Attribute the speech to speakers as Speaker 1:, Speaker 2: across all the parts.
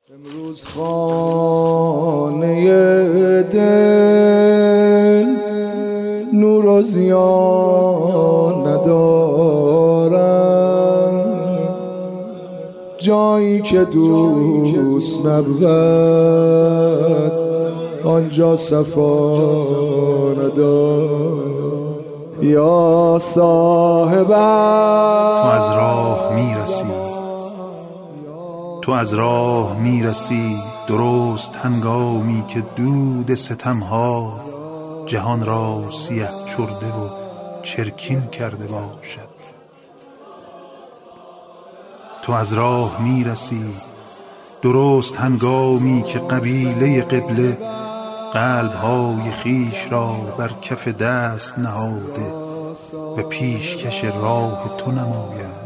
Speaker 1: امروز خانه دل نور و ضیا ندارم، جایی که دوست نبود آنجا صفا ندارم. یا صاحب
Speaker 2: تو از راه میرسی درست هنگامی که دود ستمها جهان را سیه چرده و چرکین کرده باشد. تو از راه میرسی درست هنگامی که قبیله قبله قلب‌های خیش را بر کف دست نهاده و پیشکش راه تو نماید.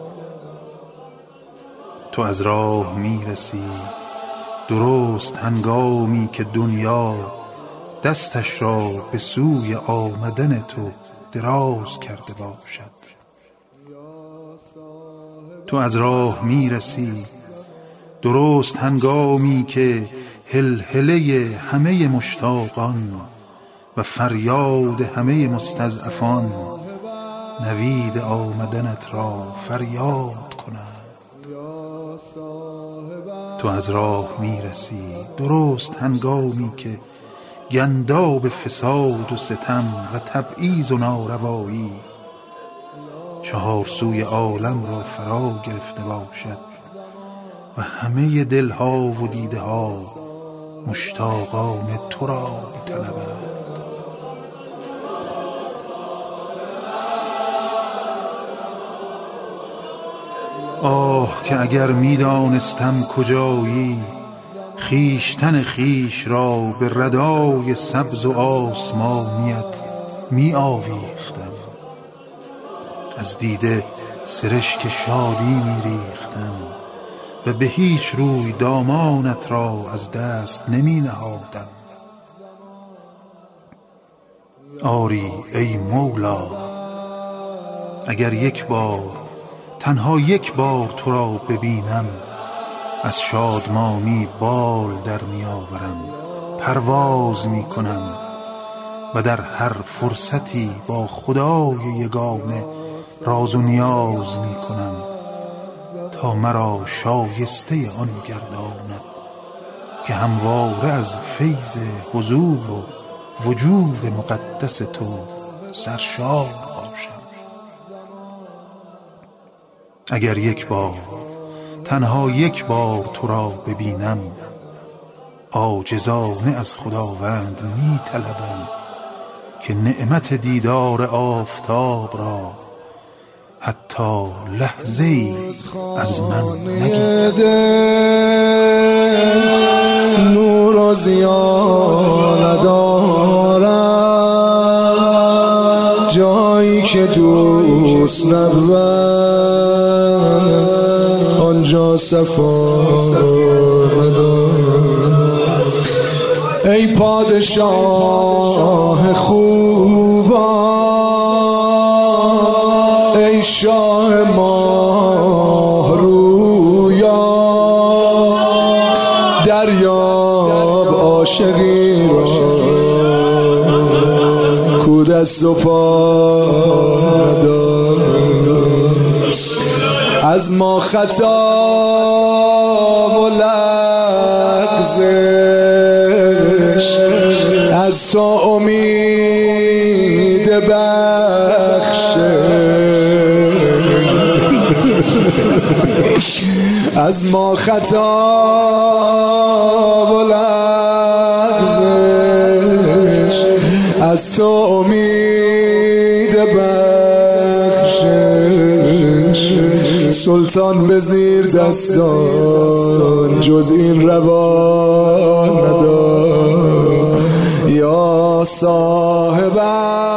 Speaker 2: تو از راه میرسی درست هنگامی که دنیا دستش را به سوی آمدن تو دراز کرده باشد. تو از راه میرسی درست هنگامی که هلهله همه مشتاقان و فریاد همه مستضعفان نوید آمدنت را فریاد کنند. تو از راه میرسی درست هنگامی که گنداب فساد و ستم و تبعیض و ناروایی چهار سوی عالم را فرا گرفته باشد و همه دلها و دیده ها مشتاقان تو را می‌طلبند. آه که اگر میدانستم کجایی خیشتن خیش را به ردای سبز و آسمانیت می آویختم، از دیده سرشک شادی می ریختم و به هیچ روی دامانت را از دست نمی نهادم. آری ای مولا، اگر یک بار، تنها یک بار تو را ببینم از شادمانی بال در می آورم، پرواز می کنم و در هر فرصتی با خدای یگانه راز و نیاز می کنم تا مرا شایسته آن گرداند که همواره از فیض حضور و وجود مقدس تو سرشار باشم. اگر یک بار، تنها یک بار تو را ببینم عاجزانه از خداوند می طلبم که نعمت دیدار آفتاب را حتی لحظه‌ای از من نگیرد.
Speaker 1: نور و ضیا ندارم، جایی که دوست نبود آنجا صفا ندارم. ای پادشاه خوبا، ای شاه ماه رویا، دریاب عاشقی را کو دست و پا ندارد. از ما خطا و لغزش، از تو امید بخشش. از ما خطا و لغزش، از تو امید بخشش. سلطان به زیر دستان جز این روا ندار. یا صاحب